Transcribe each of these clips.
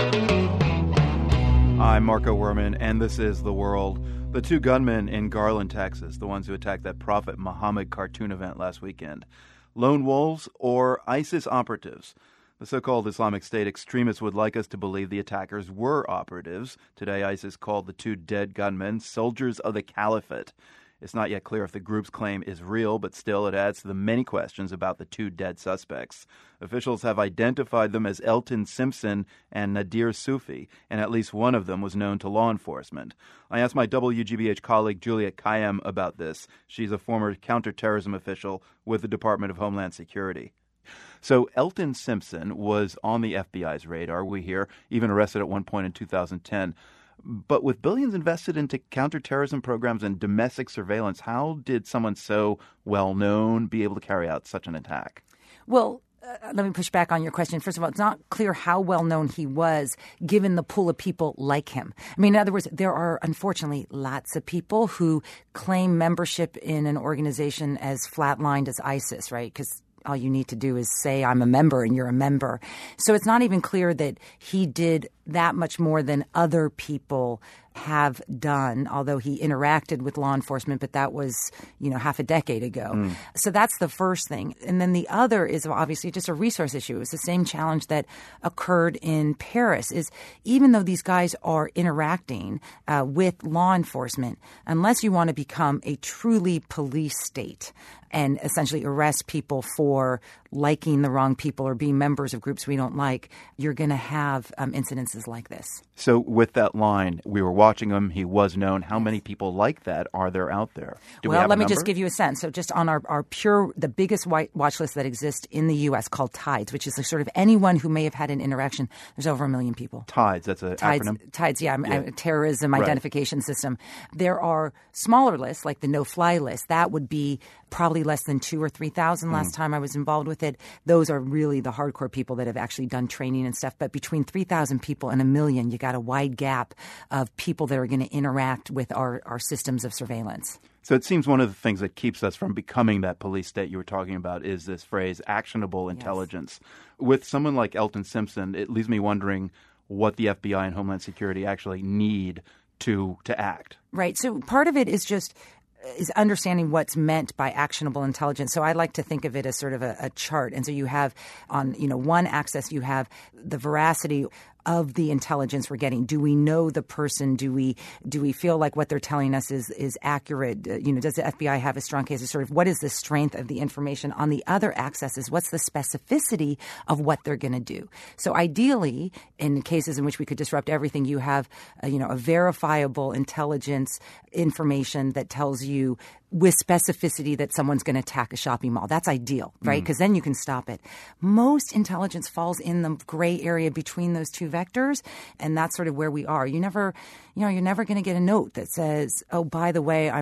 I'm Marco Werman, and this is The World. The two gunmen in Garland, Texas, the ones who attacked that Prophet Muhammad cartoon event last weekend. Lone wolves or ISIS operatives? The so-called Islamic State extremists would like us to believe the attackers were operatives. Today, ISIS called the two dead gunmen soldiers of the caliphate. It's not yet clear if the group's claim is real, but still it adds to the many questions about the two dead suspects. Officials have identified them as Elton Simpson and Nadir Sufi, and at least one of them was known to law enforcement. I asked my WGBH colleague Juliet Kayyem about this. She's a former counterterrorism official with the Department of Homeland Security. So Elton Simpson was on the FBI's radar, we hear, even arrested at one point in 2010. But with billions invested into counterterrorism programs and domestic surveillance, how did someone so well-known be able to carry out such an attack? Well, let me push back on your question. First of all, it's not clear how well-known he was given the pool of people like him. I mean, in other words, there are unfortunately lots of people who claim membership in an organization as flatlined as ISIS, right? Because all you need to do is say, I'm a member, and you're a member. So it's not even clear that he did that much more than other people have done, although he interacted with law enforcement, but that was, half a decade ago. So that's the first thing. And then the other is obviously just a resource issue. It's the same challenge that occurred in Paris, is even though these guys are interacting with law enforcement, unless you want to become a truly police state and essentially arrest people for liking the wrong people or being members of groups we don't like, you're going to have incidences like this. So with that line, we were watching him, he was known. How many people like that are there out there? Well, let me just give you a sense. So just on the biggest watch list that exists in the U.S. called TIDES, which is sort of anyone who may have had an interaction, there's over 1 million people. TIDES, that's an acronym? TIDES, yeah. Terrorism Identification System. There are smaller lists, like the no-fly list. That would be probably less than 2,000 or 3,000 last time I was involved with it. Those are really the hardcore people that have actually done training and stuff. But between 3,000 people and 1 million, you got a wide gap of people that are going to interact with our systems of surveillance. So it seems one of the things that keeps us from becoming that police state you were talking about is this phrase, actionable intelligence. Yes. With someone like Elton Simpson, it leaves me wondering what the FBI and Homeland Security actually need to act. Right. So part of it is understanding what's meant by actionable intelligence. So I like to think of it as sort of a chart. And so you have on, one axis, you have the veracity of the intelligence we're getting. Do we know the person? Do we feel like what they're telling us is accurate? Does the FBI have a strong case? Sort of what is the strength of the information? On the other axis is what's the specificity of what they're going to do. So ideally, in cases in which we could disrupt everything, you have a verifiable intelligence information that tells you with specificity that someone's going to attack a shopping mall. That's ideal, right? Because then you can stop it. Most intelligence falls in the gray area between those two vectors, and that's sort of where we are. You're never going to get a note that says, oh, by the way,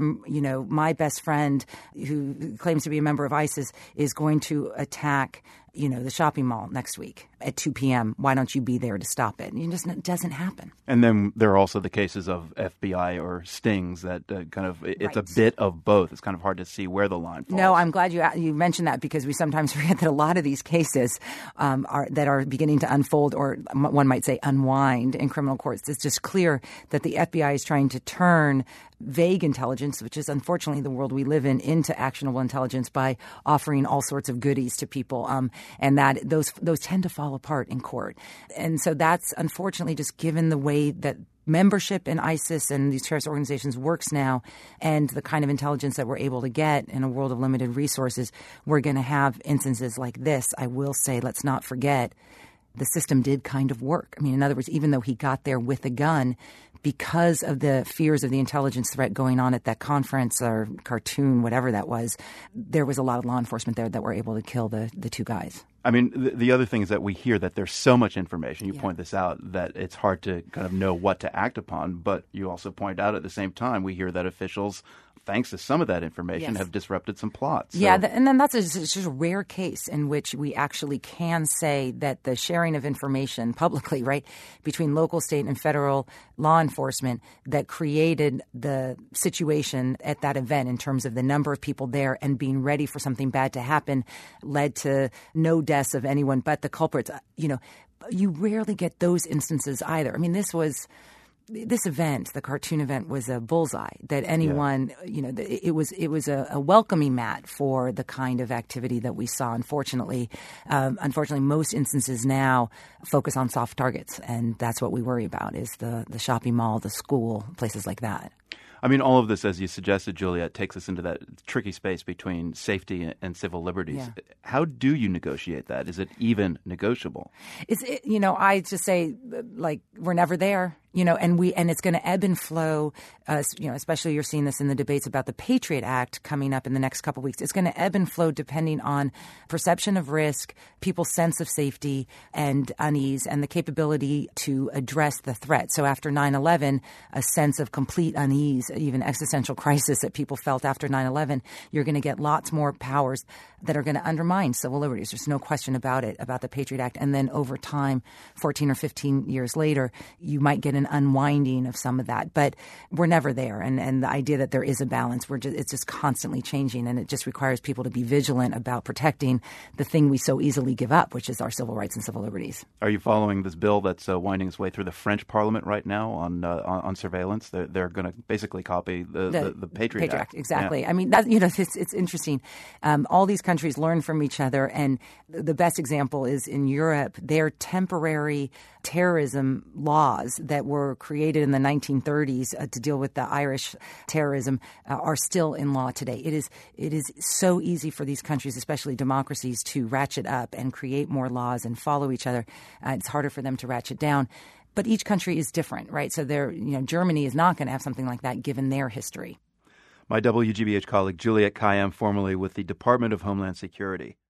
my best friend who claims to be a member of ISIS is going to attack the shopping mall next week at 2 p.m. Why don't you be there to stop it? It doesn't happen. And then there are also the cases of FBI or stings that it's a bit of both. It's kind of hard to see where the line falls. No, I'm glad you mentioned that, because we sometimes forget that a lot of these cases are beginning to unfold, or one might say unwind, in criminal courts. It's just clear that the FBI is trying to turn vague intelligence, which is unfortunately the world we live in, into actionable intelligence by offering all sorts of goodies to people, and that those tend to fall apart in court. And so that's unfortunately just given the way that membership in ISIS and these terrorist organizations works now, and the kind of intelligence that we're able to get in a world of limited resources, we're going to have instances like this. I will say, let's not forget, the system did kind of work. I mean, in other words, even though he got there with a gun, because of the fears of the intelligence threat going on at that conference or cartoon, whatever that was, there was a lot of law enforcement there that were able to kill the two guys. I mean, the other thing is that we hear that there's so much information. You point this out, that it's hard to kind of know what to act upon. But you also point out at the same time, we hear that officials, thanks to some of that information, have disrupted some plots. So. Yeah, and then that's just a rare case in which we actually can say that the sharing of information publicly, right, between local, state, and federal law enforcement that created the situation at that event in terms of the number of people there and being ready for something bad to happen led to no deaths of anyone but the culprits. You rarely get those instances either. I mean, this event, the cartoon event, was a bullseye that anyone, it was a welcoming mat for the kind of activity that we saw. Unfortunately, most instances now focus on soft targets, and that's what we worry about is the shopping mall, the school, places like that. I mean, all of this, as you suggested, Juliet, takes us into that tricky space between safety and civil liberties. Yeah. How do you negotiate that? Is it even negotiable? I just say, like, we're never there. And it's going to ebb and flow. Especially you're seeing this in the debates about the Patriot Act coming up in the next couple of weeks. It's going to ebb and flow depending on perception of risk, people's sense of safety and unease, and the capability to address the threat. So after 9/11, a sense of complete unease, even existential crisis that people felt after 9/11, you're going to get lots more powers that are going to undermine civil liberties. There's no question about it, about the Patriot Act. And then over time, 14 or 15 years later, you might get an unwinding of some of that. But we're never there. And the idea that there is a balance, it's just constantly changing. And it just requires people to be vigilant about protecting the thing we so easily give up, which is our civil rights and civil liberties. Are you following this bill that's winding its way through the French Parliament right now on surveillance? They're going to basically copy the Patriot Act. Exactly. Yeah. I mean, it's interesting. All these countries learn from each other. And the best example is in Europe, their temporary terrorism laws that were created in the 1930s to deal with the Irish terrorism are still in law today. It is so easy for these countries, especially democracies, to ratchet up and create more laws and follow each other. It's harder for them to ratchet down. But each country is different, right? So Germany is not going to have something like that given their history. My WGBH colleague Juliet Kayyem, formerly with the Department of Homeland Security.